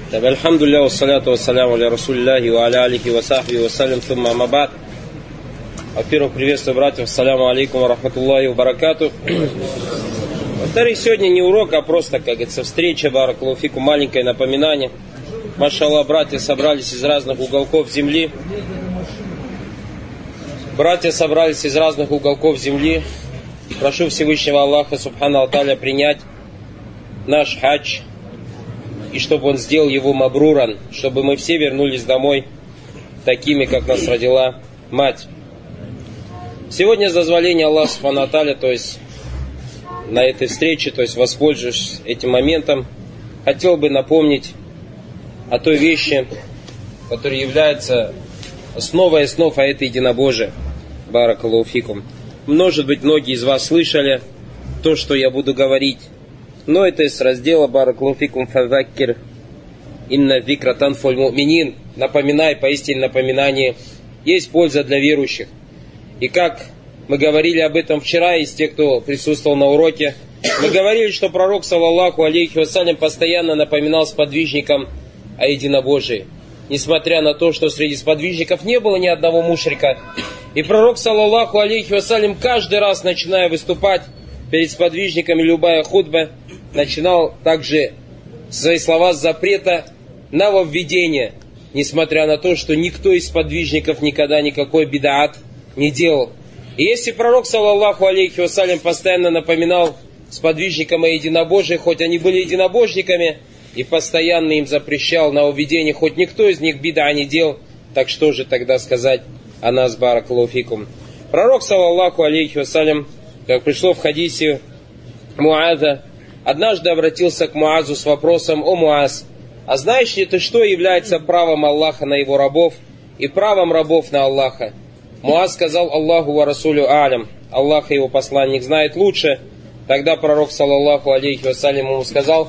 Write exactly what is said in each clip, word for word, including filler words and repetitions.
Альхамдулилля, вассаляту вассаляму аля расулиллахи ва аля алихи ва сахби ва салям сумма амабад. Во-первых, приветствую братьев, ассаляму алейкум ва рахматуллахи ва баракату. Во-вторых, сегодня не урок, а просто, как говорится, встреча, баракаллаху фикум, маленькое напоминание. Машаллах, братья собрались из разных уголков земли. Братья собрались из разных уголков земли. Прошу Всевышнего Аллаха, субхану аталя, принять наш хадж, и чтобы Он сделал его мабруран, чтобы мы все вернулись домой такими, как нас родила мать. Сегодня с дозволения Аллаха субхану аталя, то есть на этой встрече, то есть воспользуясь этим моментом, хотел бы напомнить о той вещи, которая является основой основ аята единобожия. Баракаллаху фикум. Может быть, многие из вас слышали то, что я буду говорить, но это из раздела Баракаллаху фикум фазаккир инна зикра танфуль му'минин. Напоминай, поистине напоминание есть польза для верующих. И как мы говорили об этом вчера, из тех, кто присутствовал на уроке, мы говорили, что пророк, саллаллаху алейхи вассалям, постоянно напоминал сподвижникам о единобожии, несмотря на то, что среди сподвижников не было ни одного мушрика. И пророк, саллаллаху алейхи вассалям, каждый раз, начиная выступать перед сподвижниками, любая хутба, начинал также свои слова с запрета на нововведение, несмотря на то, что никто из сподвижников никогда никакой бидаат не делал. И если пророк, саллаллаху алейхи вассалям, постоянно напоминал сподвижникам о единобожии, хоть они были единобожниками, и постоянно им запрещал нововведение, хоть никто из них бида не делал, так что же тогда сказать о нас, баракаллаху фикум? Пророк, саллаллаху алейхи вассалям, как пришло в хадисе Муаза, однажды обратился к Муазу с вопросом: «О Муаз, а знаешь ли ты, что является правом Аллаха на его рабов и правом рабов на Аллаха?» Муаз сказал: «Аллаху ва расулю алям». Аллах и его посланник знает лучше. Тогда пророк, саллаллаху алейхи вассалям, ему сказал,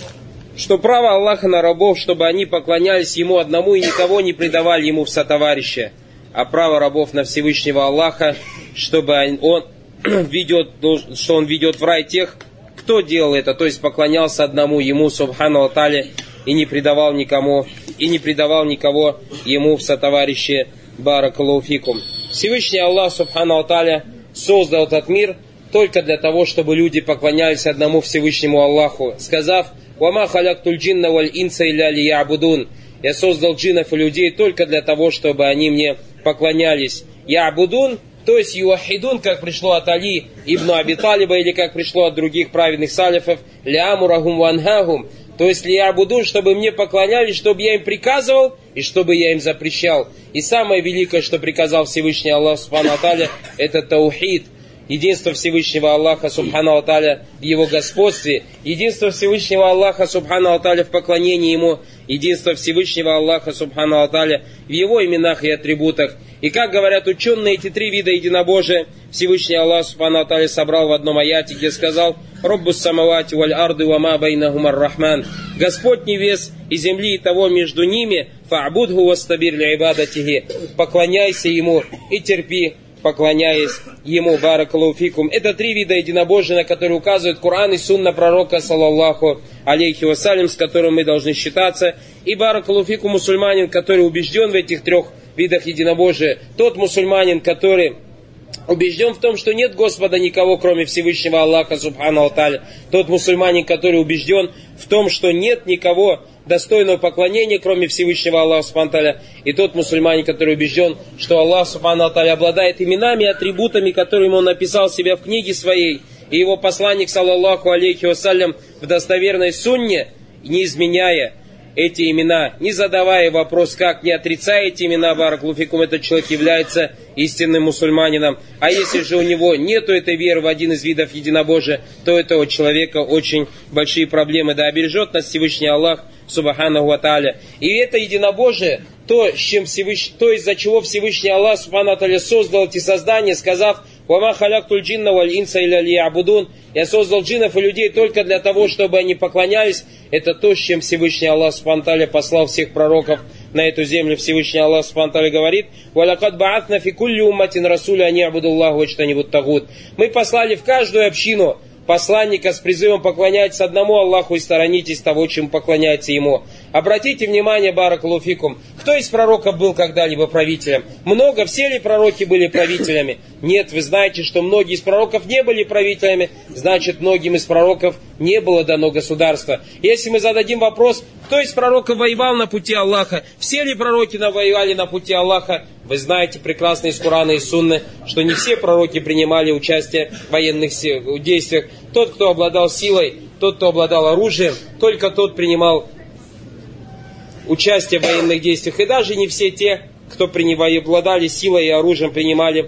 что право Аллаха на рабов, чтобы они поклонялись Ему одному и никого не предавали Ему в сотоварища, а право рабов на Всевышнего Аллаха, чтобы Он ведет, что Он ведет в рай тех, кто делал это, то есть поклонялся одному Ему, субхану аталя, и не предавал никому, и не предавал никого Ему в сотоварищи, баракаллаху фикум. Всевышний Аллах, субхану аталя, создал этот мир только для того, чтобы люди поклонялись одному Всевышнему Аллаху, сказав: «Вама халяктуль джинна валь инса илля лиябудун». Я создал джиннов и людей только для того, чтобы они мне поклонялись. Ябудун, то есть юахидун, как пришло от Али ибн Аби Талиба, или как пришло от других праведных салифов, лиамурахум ванхахум, то есть лиябудун, чтобы мне поклонялись, чтобы я им приказывал и чтобы я им запрещал. И самое великое, что приказал Всевышний Аллах субхану ва тааля, это таухид. Единство Всевышнего Аллаха субхану ва тааля в Его господстве, единство Всевышнего Аллаха субхану ва тааля в поклонении Ему, единство Всевышнего Аллаха субхану ва тааля в Его именах и атрибутах. И как говорят ученые, эти три вида единобожия Всевышний Аллах субхану ва тааля собрал в одном аяте, где сказал: «Роббус самавати валь арды ва ма байнахум ар-рахман». Господь небес и земли и того между ними, фа'будху вастабир ли ибадатихи, поклоняйся Ему и терпи, поклоняясь Ему, баракаллаху фикум. Это три вида единобожия, на которые указывают Коран и сунна пророка, саллаллаху алейхи вассалям, с которым мы должны считаться. И баракаллаху фикум, мусульманин, который убежден в этих трех видах единобожия, тот мусульманин, который убежден в том, что нет Господа никого, кроме Всевышнего Аллаха субхану ва тааля, тот мусульманин, который убежден в том, что нет никого достойного поклонения, кроме Всевышнего Аллаха субхану ва тааля, и тот мусульманин, который убежден, что Аллах субхану ва тааля обладает именами и атрибутами, которыми Он написал себя в книге своей, и Его посланник, саллаллаху алейхи вассалям, в достоверной сунне, не изменяя эти имена, не задавая вопрос, как, не отрицая эти имена, баракаллаху фикум, этот человек является истинным мусульманином. А если же у него нету этой веры в один из видов единобожия, то у этого человека очень большие проблемы. Да обережет нас Всевышний Аллах субханаху ва тааля. И это единобожие, то, с чем Всевышний, то, из-за чего Всевышний Аллах субханаху ва тааля создал эти создания, сказав: «Вама халяктуль джинна валь инса илля лиябудун». Я создал джиннов и людей только для того, чтобы они поклонялись. Это то, с чем Всевышний Аллах субханаху ва тааля послал всех пророков на эту землю. Всевышний Аллах субханаху ва тааля говорит: «Валякад баатна фи кулли умматин расуля ани абудуллаху вачтанибут тагут». Мы послали в каждую общину посланника с призывом поклоняйтесь одному Аллаху и сторонитесь того, чем поклоняется Ему. Обратите внимание, баракаллаху фикум, кто из пророков был когда-либо правителем? Много, все ли пророки были правителями? Нет, вы знаете, что многие из пророков не были правителями, значит, многим из пророков не было дано государства. Если мы зададим вопрос, кто из пророков воевал на пути Аллаха, все ли пророки воевали на пути Аллаха, вы знаете прекрасно из Корана и Сунны, что не все пророки принимали участие в военных действиях. Тот, кто обладал силой, тот, кто обладал оружием, только тот принимал участие в военных действиях. И даже не все те, кто обладали силой и оружием, принимали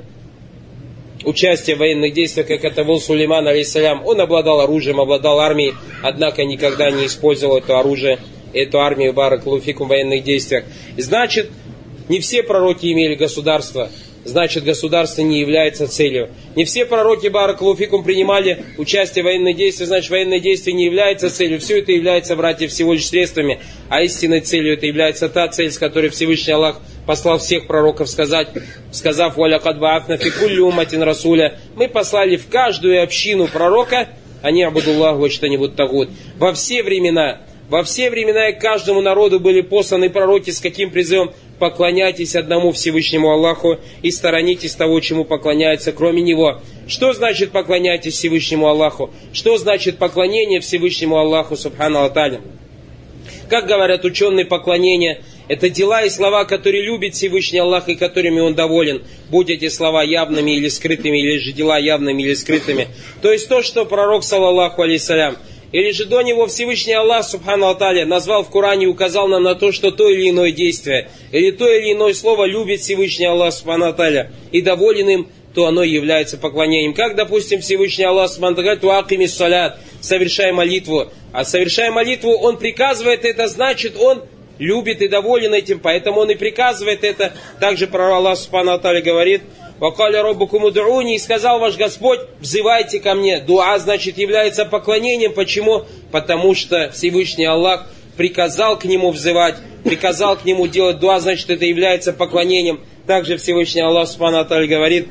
участие в военных действиях, как это был Сулейман, алейхиссалям. Он обладал оружием, обладал армией, однако никогда не использовал это оружие, эту армию, баракаллаху фикум, в военных действиях. Значит, не все пророки имели государство, значит, государство не является целью. Не все пророки, баракаллаху фикум, принимали участие в военных действиях, значит, военные действия не являются целью. Все это является, братья, всего лишь средствами, а истинной целью это является та цель, с которой Всевышний Аллах послал всех пророков сказать, сказав: «Валякад ба'афна фи кулли умматин расуля». Мы послали в каждую общину пророка, они абудуллаху ва что-нибудь тагут. Во все времена, во все времена и каждому народу были посланы пророки с каким призывом? Поклоняйтесь одному Всевышнему Аллаху и сторонитесь того, чему поклоняется, кроме Него. Что значит поклоняйтесь Всевышнему Аллаху? Что значит поклонение Всевышнему Аллаху, субхану ва тааля? Как говорят ученые, поклонение — это дела и слова, которые любит Всевышний Аллах и которыми Он доволен, будь эти слова явными или скрытыми, или же дела явными или скрытыми. То есть то, что пророк, саллаллаху алейхиссалям, или же до него Всевышний Аллах, субхану ва тааля, назвал в Коране и указал нам на то, что то или иное действие, или то или иное слово любит Всевышний Аллах, субхану ва тааля, и доволен им, то оно является поклонением. Как, допустим, Всевышний Аллах, субхану ва тааля, туакимис салят, совершай молитву. А совершая молитву, Он приказывает это, значит, Он любит и доволен этим, поэтому Он и приказывает это. Также пророк Аллах, субхану ва тааля, говорит: «Вакаля роббукум уд'уни», и сказал ваш Господь: взывайте ко мне. Дуа, значит, является поклонением. Почему? Потому что Всевышний Аллах приказал к Нему взывать, приказал к Нему делать дуа, значит, это является поклонением. Также Всевышний Аллах, субхану ва тааля, говорит: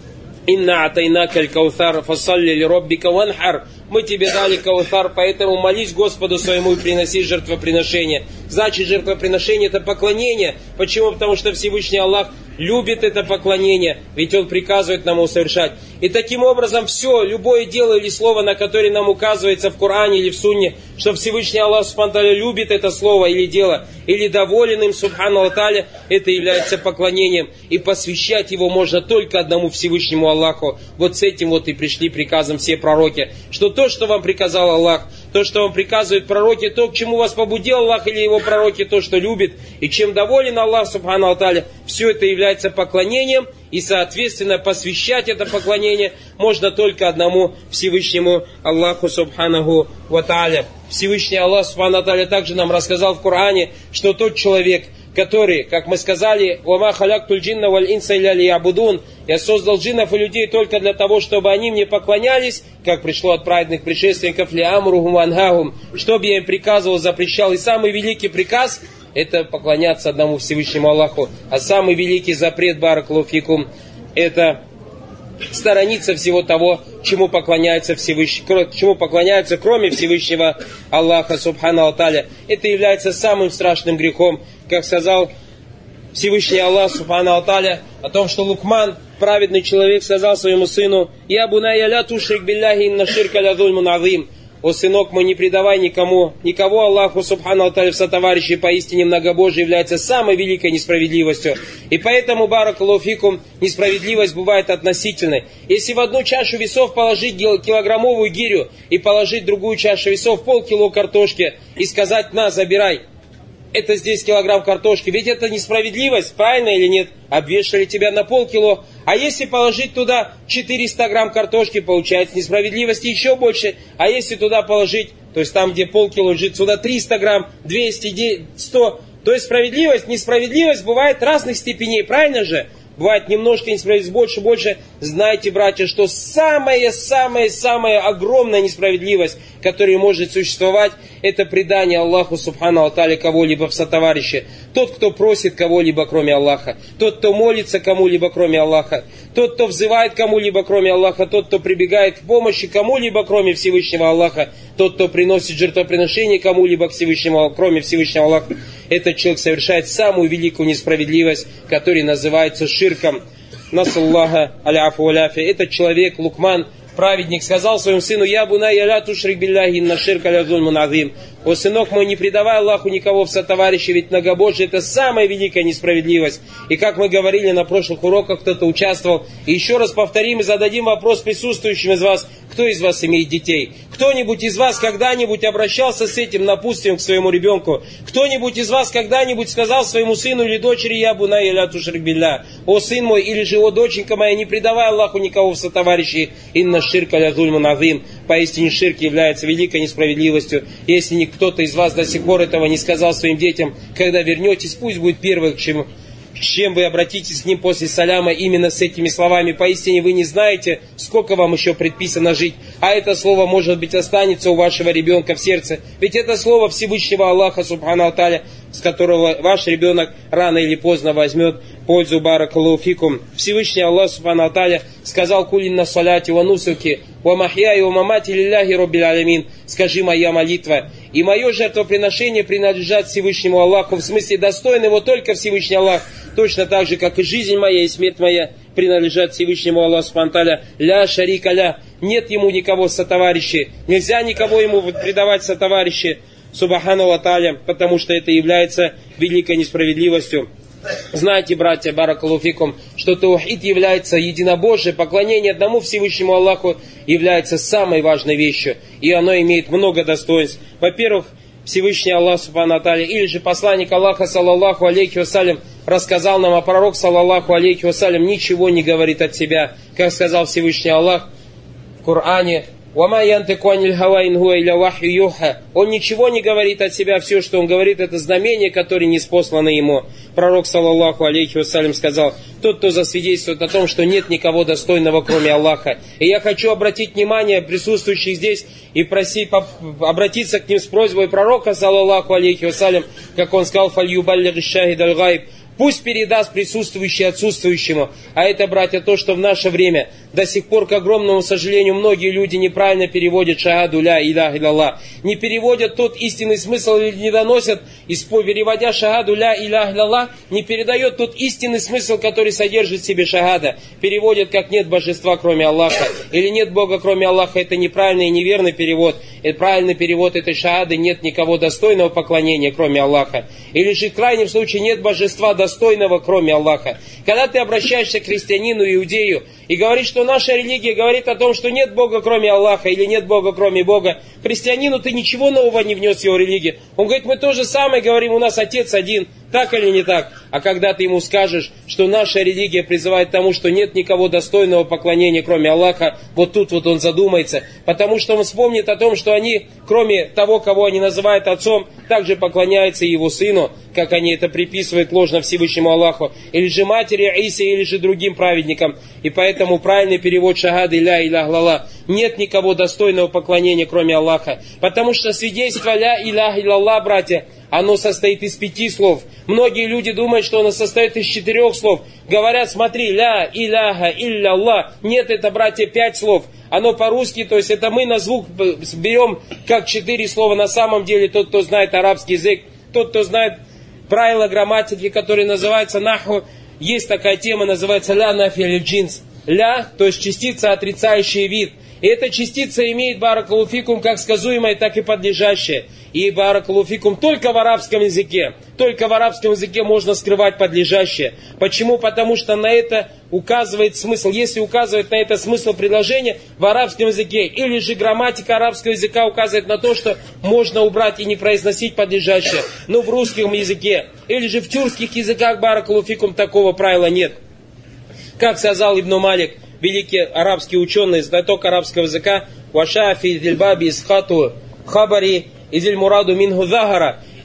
«Инна атайнака аль-каутар, фасалли ли роббика ванхар». Мы тебе дали каутар, поэтому молись Господу своему и приноси жертвоприношение. Значит, жертвоприношение — это поклонение. Почему? Потому что Всевышний Аллах любит это поклонение, ведь Он приказывает нам его совершать. И таким образом все, любое дело или слово, на которое нам указывается в Коране или в Сунне, что Всевышний Аллах субхану ва тааля любит это слово или дело, или доволен им, субхану ва тааля, это является поклонением. И посвящать его можно только одному Всевышнему Аллаху. Вот с этим вот и пришли приказом все пророки, что то, что вам приказал Аллах, то, что вам приказывают пророки, то, к чему вас побудил Аллах или его пророки, то, что любит, и чем доволен Аллах, субхану ва тааля, все это является поклонением, и, соответственно, посвящать это поклонение можно только одному Всевышнему Аллаху, субханаху ва тааля. Всевышний Аллах, субхану ва тааля, также нам рассказал в Коране, что тот человек, который, как мы сказали, «Вама халяктуль джинна валь инса илля лиябудун», я создал джиннов и людей только для того, чтобы они мне поклонялись, как пришло от праведных предшественников, лиамругум вангахум, чтобы я им приказывал, запрещал. И самый великий приказ — это поклоняться одному Всевышнему Аллаху. А самый великий запрет, баракаллаху фикум, это сторониться всего того, чему поклоняются, Всевышний, чему поклоняются, кроме Всевышнего Аллаха, субхану ва тааля. Это является самым страшным грехом, как сказал Всевышний Аллах, субхану ва тааля, о том, что Лукман, праведный человек, сказал своему сыну: «Я бунайя ля тушрик билляхи инна ширка ля зульмун азим». О, сынок мой, не предавай никому, никого Аллаху, субхану ва тааля, в сотоварищи, поистине многобожие является самой великой несправедливостью. И поэтому, баракаллаху фикум, несправедливость бывает относительной. Если в одну чашу весов положить килограммовую гирю и положить в другую чашу весов полкило картошки и сказать: на, забирай, это здесь килограмм картошки, ведь это несправедливость, правильно или нет? Обвешали тебя на полкило. А если положить туда четыреста грамм картошки, получается несправедливости еще больше. А если туда положить, то есть там, где полкило лежит, сюда триста грамм, двести, сто, то есть справедливость, несправедливость бывает разных степеней, правильно же? бывает немножко несправедливость, больше, больше. Знайте, братья, что самая-самая-самая огромная несправедливость, которая может существовать, это предание Аллаху Субхану ва Тааля кого-либо в сотоварищи. Тот, кто просит кого-либо, кроме Аллаха. Тот, кто молится кому-либо, кроме Аллаха. Тот, кто взывает кому-либо, кроме Аллаха. Тот, кто прибегает к помощи кому-либо, кроме Всевышнего Аллаха. Тот, кто приносит жертвоприношение кому-либо, к Всевышнему, кроме Всевышнего Аллаха. Этот человек совершает самую великую несправедливость, которая называется ширком. Насаллаха аляфу аляфи. Этот человек, Лукман, праведник, сказал своему сыну: «Я буна я ля тушрик билляхи, инна ширка ля зульмун азим». «О, сынок мой, не предавай Аллаху никого в сотоварищи, ведь многобожие — это самая великая несправедливость». И как мы говорили на прошлых уроках, кто-то участвовал. И еще раз повторим и зададим вопрос присутствующим из вас: кто из вас имеет детей? Кто-нибудь из вас когда-нибудь обращался с этим напутствием к своему ребенку? Кто-нибудь из вас когда-нибудь сказал своему сыну или дочери: «Я буна я ля тушрик билля»? «О, сын мой», или же: «О, доченька моя, не предавай Аллаху никого в сотоварищи, инна ширка ля зульмун азим». Поистине ширк является великой несправедливостью. Если не кто-то из вас до сих пор этого не сказал своим детям, когда вернетесь, пусть будет первое, к чему, к чем вы обратитесь к ним после саляма, именно с этими словами: «Поистине вы не знаете, сколько вам еще предписано жить». А это слово, может быть, останется у вашего ребенка в сердце. Ведь это слово Всевышнего Аллаха Субхану ва Тааля, с которого ваш ребенок рано или поздно возьмет пользу. Баракаллаху фикум. Всевышний Аллах Субхану ва Тааля сказал: «Кулинна саляти ва нусуки, ва махьяи ва мамати лилляхи роббил алямин». Скажи: моя молитва и мое жертвоприношение принадлежат Всевышнему Аллаху, в смысле достоин его только Всевышний Аллах, точно так же, как и жизнь моя и смерть моя принадлежат Всевышнему Аллаху Субхану ва Тааля. Ля шарика ля. Нет ему никого сотоварищи. Нельзя никого ему предавать сотоварищи. Субхану ва Тааля, потому что это является великой несправедливостью. Знаете, братья, баракаллаху фикум, что таухид является единобожие, поклонение одному Всевышнему Аллаху является самой важной вещью, и оно имеет много достоинств. Во-первых, Всевышний Аллах Субхану ва Тааля, или же посланник Аллаха, саллаллаху алейхи вассалям, рассказал нам, а пророк, саллаллаху алейхи вассалям, ничего не говорит от себя, как сказал Всевышний Аллах в Коране: он ничего не говорит от себя, все, что он говорит, это знамение, которое ниспослано ему. Пророк, саллаллаху алейхи вассалям, сказал: тот, кто засвидетельствует о том, что нет никого достойного, кроме Аллаха. И я хочу обратить внимание присутствующих здесь и просить, обратиться к ним с просьбой пророка, саллаллаху алейхи вассалям, как он сказал: «Фальюбаллиг шахид аль-гайб». Пусть передаст присутствующий отсутствующему. А это, братья, то, что в наше время до сих пор, к огромному сожалению, многие люди неправильно переводят шахаду ля иляха илlallah. Не переводят тот истинный смысл или не доносят, переводя шахаду ля иляха илlallah, не передает тот истинный смысл, который содержит в себе шахада. Переводят как: нет божества, кроме Аллаха. Или нет Бога, кроме Аллаха. Это неправильный и неверный перевод. И правильный перевод этой шахады: нет никого достойного поклонения, кроме Аллаха. Или же в крайнем случае: нет божества достойного, кроме Аллаха. Когда ты обращаешься к христианину, иудею, и говоришь, что наша религия говорит о том, что нет Бога, кроме Аллаха, или нет Бога, кроме Бога, христианину ты ничего нового не внес в его религию. Он говорит: мы то же самое говорим, у нас Отец один. Так или не так? А когда ты ему скажешь, что наша религия призывает к тому, что нет никого достойного поклонения, кроме Аллаха, вот тут вот он задумается, потому что он вспомнит о том, что они, кроме того, кого они называют отцом, также поклоняются и его сыну, как они это приписывают ложно Всевышнему Аллаху, или же матери Исе, или же другим праведникам. И поэтому правильный перевод шахады ля иляха илlallah: нет никого достойного поклонения, кроме Аллаха. Потому что свидетельство ля иляха илlallah, братья, оно состоит из пяти слов. Многие люди думают, что оно состоит из четырех слов. Говорят: смотри, ля иляха илlallah. Нет, это, братья, пять слов. Оно по-русски, то есть это мы на звук берем как четыре слова. На самом деле, тот, кто знает арабский язык, тот, кто знает правила грамматики, которые называются наху, есть такая тема, называется ля нафи аль-джинс. Ля, то есть частица, отрицающая вид. И эта частица имеет, баракаллаху фикум, как сказуемое, так и подлежащее. И, баракаллаху фикум, только в арабском языке, только в арабском языке можно скрывать подлежащее. Почему? Потому что на это указывает смысл. Если указывает на это смысл предложения в арабском языке, или же грамматика арабского языка указывает на то, что можно убрать и не произносить подлежащее, но в русском языке, или же в тюркских языках, баракаллаху фикум, такого правила нет. Как сказал Ибн Малик, великий арабский ученый, знаток арабского языка: «Вашафи дильбаби исхату хабари изиль мураду минху захара».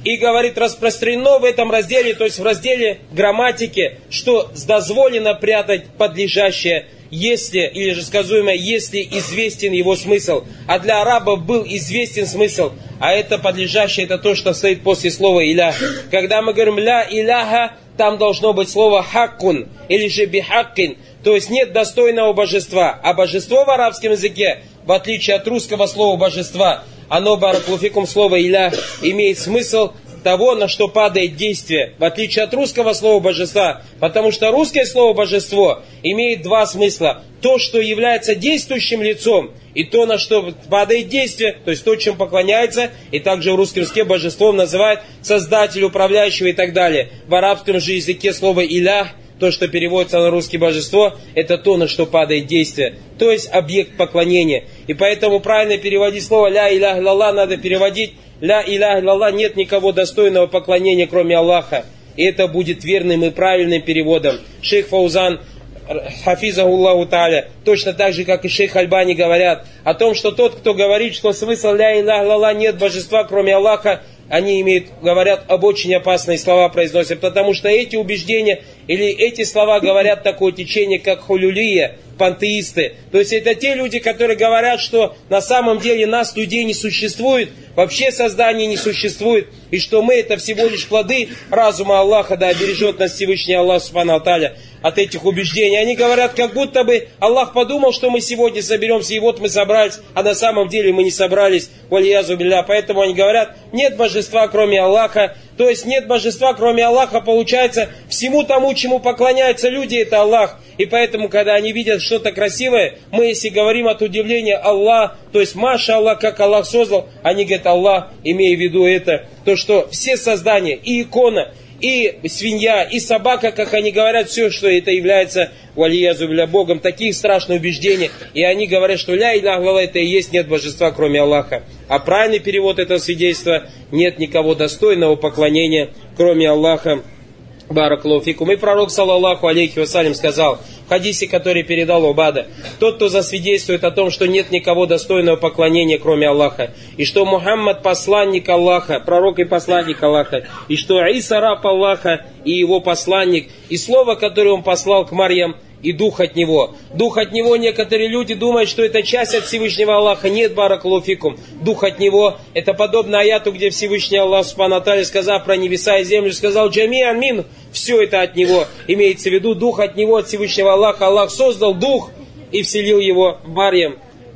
И говорит, распространено в этом разделе, то есть в разделе грамматики, что дозволено прятать подлежащее, если, или же сказуемое, если известен его смысл. А для арабов был известен смысл. А это подлежащее, это то, что стоит после слова «илях». Когда мы говорим «ля иляха», там должно быть слово «хаккун» или же «бихаккин». То есть нет достойного божества. А божество в арабском языке, в отличие от русского слова «божества», оно, баракулуфикум, слово «илях», имеет смысл того, на что падает действие, в отличие от русского слова «божества», потому что русское слово «божество» имеет два смысла. То, что является действующим лицом, и то, на что падает действие, то есть то, чем поклоняется, и также в русском языке божеством называют создателя, управляющего и так далее. В арабском же языке слово «илях», то, что переводится на русский божество, это то, на что падает действие, то есть объект поклонения. И поэтому правильно переводить слово «ля илях илlallah» надо переводить «ля илях илlallah», нет никого достойного поклонения, кроме Аллаха. И это будет верным и правильным переводом. Шейх Фаузан, хафизахуллаху тааля, точно так же, как и шейх Альбани, говорят о том, что тот, кто говорит, что смысл «ля илях илlallah», нет божества, кроме Аллаха, они имеют, говорят, об очень опасные слова произносят, потому что эти убеждения или эти слова говорят такое течение, как хулюлия, пантеисты. То есть это те люди, которые говорят, что на самом деле нас, людей, не существует, вообще создания не существует, и что мы это всего лишь плоды разума Аллаха, да обережет нас Всевышний Аллах Субхану ва Тааля от этих убеждений. Они говорят, как будто бы Аллах подумал, что мы сегодня соберемся, и вот мы собрались, а на самом деле мы не собрались. Валиязу билля. Поэтому они говорят, нет божества, кроме Аллаха. То есть нет божества, кроме Аллаха, получается, всему тому, чему поклоняются люди, это Аллах. И поэтому, когда они видят что-то красивое, мы, если говорим от удивления Аллах, то есть Маша Аллах, как Аллах создал, они говорят Аллах, имея в виду это, то, что все создания, и икона, и свинья, и собака, как они говорят, все, что это является валиязу билля Богом, такие страшные убеждения. И они говорят, что ля илях илlallah, это и есть нет божества, кроме Аллаха. А правильный перевод этого свидетельства: нет никого достойного поклонения, кроме Аллаха. Баракаллаху фикум. И пророк, саллаллаху алейхи вассалям, сказал в хадисе, который передал Убада: тот, кто засвидетельствует о том, что нет никого достойного поклонения, кроме Аллаха, и что Мухаммад посланник Аллаха, пророк и посланник Аллаха, и что Иса раб Аллаха и его посланник, и слово, которое он послал к Марьям, и дух от него. Дух от него, некоторые люди думают, что это часть от Всевышнего Аллаха. Нет, баракаллаху фикум. Дух от него, это подобно аяту, где Всевышний Аллах Субхану ва Тааля, сказав про небеса и землю, сказал джами'ан мин, все это от него. Имеется в виду дух от него, от Всевышнего Аллаха. Аллах создал дух и вселил его в Марьям.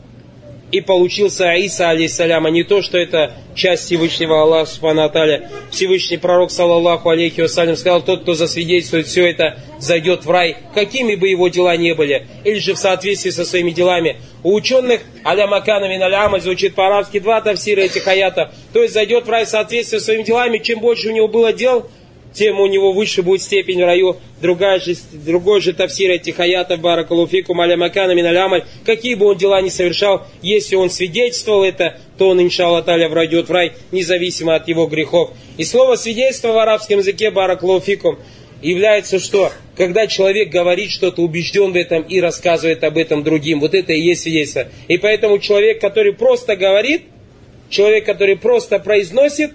И получился Иса, алейхиссалям, а не то, что это часть Всевышнего Аллаха Субхану ва Тааля. Всевышний пророк, саллаллаху алейхи вассалям, сказал: тот, кто засвидетельствует все это, зайдет в рай, какими бы его дела ни были, или же в соответствии со своими делами. У ученых аля макана мин аль-амаль звучит по-арабски два тафсира этих аятов. То есть зайдет в рай в соответствии со своими делами, чем больше у него было дел, тем у него выше будет степень в раю. Другая же, другой же тафсир этих аятов, баракаллаху фикум, аля макана мин аль-амаль, какие бы он дела ни совершал, если он свидетельствовал это, то он, иншаллах та'аля, войдет в рай, независимо от его грехов. И слово свидетельство в арабском языке, баракаллаху фикум, является что? Когда человек говорит что-то, убежден в этом и рассказывает об этом другим. Вот это и есть свидетельство. И поэтому человек, который просто говорит, человек, который просто произносит,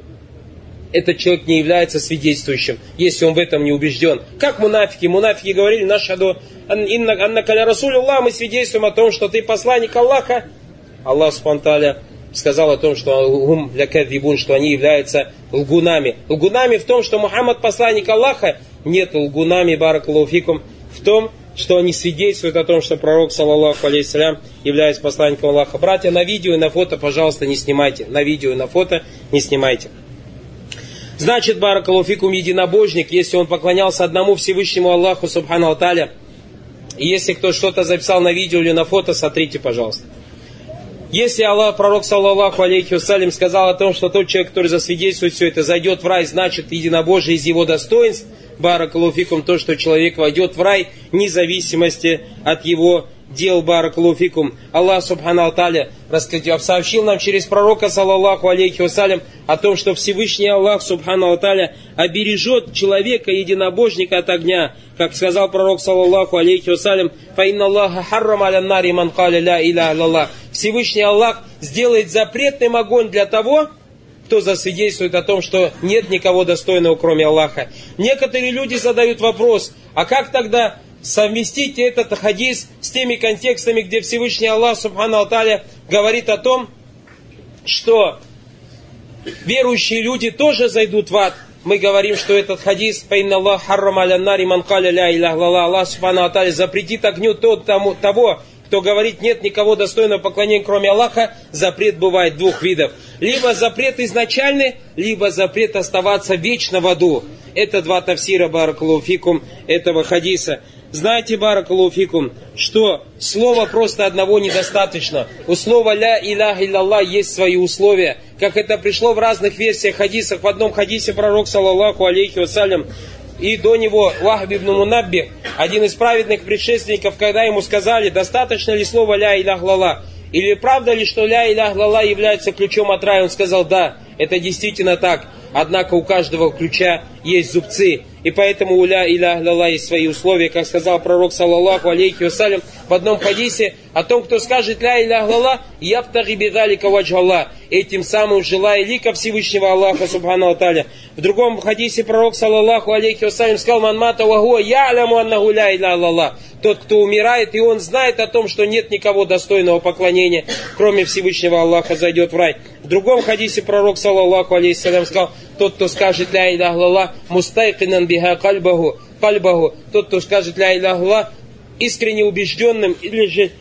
этот человек не является свидетельствующим, если он в этом не убежден. Как мунафики? Мунафики говорили: нашхаду аннака ля расулюллах, мы свидетельствуем о том, что ты посланник Аллаха. Аллах Субхану ва Тааля сказал о том, что гум лякадзибун, что они являются лгунами. Лгунами в том, что Мухаммад посланник Аллаха. Нет, лгунами, баракаллаху фикум, в том, что они свидетельствуют о том, что пророк, саллаллаху алейхиссалям, является посланником Аллаха. Братья, на видео и на фото, пожалуйста, не снимайте. На видео и на фото не снимайте. Значит, баракаллаху фикум, единобожник, если он поклонялся одному Всевышнему Аллаху Субхану ва Тааля, и если кто что-то записал на видео или на фото, сотрите, пожалуйста. Если Аллах, пророк, саллаллаху алейхи вассалям, сказал о том, что тот человек, который засвидетельствует все это, зайдет в рай, значит, единобожие из его достоинств, баракаллаху фикум, то, что человек войдет в рай, вне зависимости от его дел, баракаллаху фикум. Аллах Субхану ва Тааля сообщил нам через пророка, саллаллаху алейхи вассалям, о том, что Всевышний Аллах Субхану ва Тааля обережет человека, единобожника, от огня. Как сказал пророк, саллаллаху алейхи вассалям: «Фа инна Аллаха харрама аля нари ман каля ля иляха илlallah». Всевышний Аллах сделает запретным огонь для того, кто засвидетельствует о том, что нет никого достойного, кроме Аллаха. Некоторые люди задают вопрос, а как тогда совместить этот хадис с теми контекстами, где Всевышний Аллах Субхану Аталя говорит о том, что верующие люди тоже зайдут в ад. Мы говорим, что этот хадис «Фаинна Аллах харрам аля нари ман каля ля илях лаллах» Аллах Субхану Аталя запретит огню тот, тому, того, кто говорит, нет никого достойного поклонения, кроме Аллаха. Запрет бывает двух видов. Либо запрет изначальный, либо запрет оставаться вечно в аду. Это два тафсира, баракаллаху фикум, этого хадиса. Знаете, баракаллаху фикум, что слова просто одного недостаточно. У слова «ля иляха илlallah» есть свои условия. Как это пришло в разных версиях хадисов. В одном хадисе пророк, саллаллаху алейхи вассалям, и до него Вахб ибн Мунаббих, один из праведных предшественников, когда ему сказали, достаточно ли слова «ля илях лаллах», или правда ли, что «ля илях лаллах» является ключом от рая, он сказал, да, это действительно так, однако у каждого ключа есть зубцы, и поэтому у «ля илях лаллах» есть свои условия, как сказал пророк, саллаллаху алейхи вассалям, в одном хадисе, о том, кто скажет «ля илях лаллах», «ябтаги бидалика ваджа Аллах», этим самым желая лика Всевышнего Аллаха Субхану Аталя. В другом хадисе пророк, саллаллаху алейхи вассалям, сказал, «Ман мата ва хуа я'ляму аннаху ля иляха илlallah». Тот, кто умирает, и он знает о том, что нет никого достойного поклонения, кроме Всевышнего Аллаха, зайдет в рай. В другом хадисе пророк, саллаллаху алейхи вассалям, сказал, тот, кто скажет «ля иляха илlallah», «мустайкинан биха кальбаху», кальбаху, тот, кто скажет «ля иляха илlallah», искренне убежденным, или же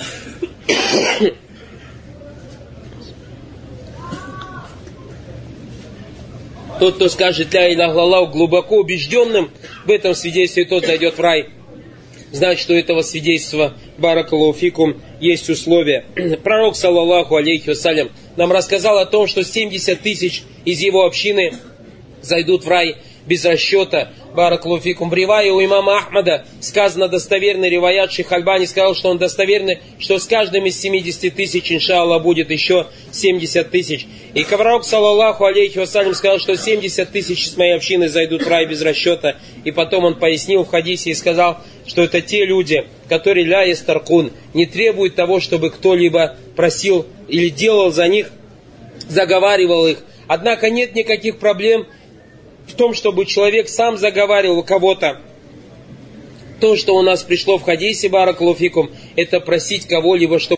тот, кто скажет «ля иляха илlallah», глубоко убежденным в этом свидетельстве, тот зайдет в рай. Знать, что у этого свидетельства, баракаллаху фикум, есть условия. Пророк, саллаллаху алейхи вассалям, нам рассказал о том, что семьдесят тысяч из его общины зайдут в рай без расчета. Баракаллаху фикум. В ривае у имама Ахмада сказано достоверный риваят, Шейх Альбани сказал, что он достоверный, что с каждым из семидесяти тысяч, иншаллах, будет еще семьдесят тысяч. И пророк, саллаллаху алейхи вассалям, сказал, что семьдесят тысяч из моей общины зайдут в рай без расчета. И потом он пояснил в хадисе и сказал, что это те люди, которые ля ястаркун, не требуют того, чтобы кто-либо просил или делал за них, заговаривал их. Однако нет никаких проблем в том, чтобы человек сам заговаривал кого-то. То, что у нас пришло в хадисе, баракаллаху фикум, это просить кого-либо, чтобы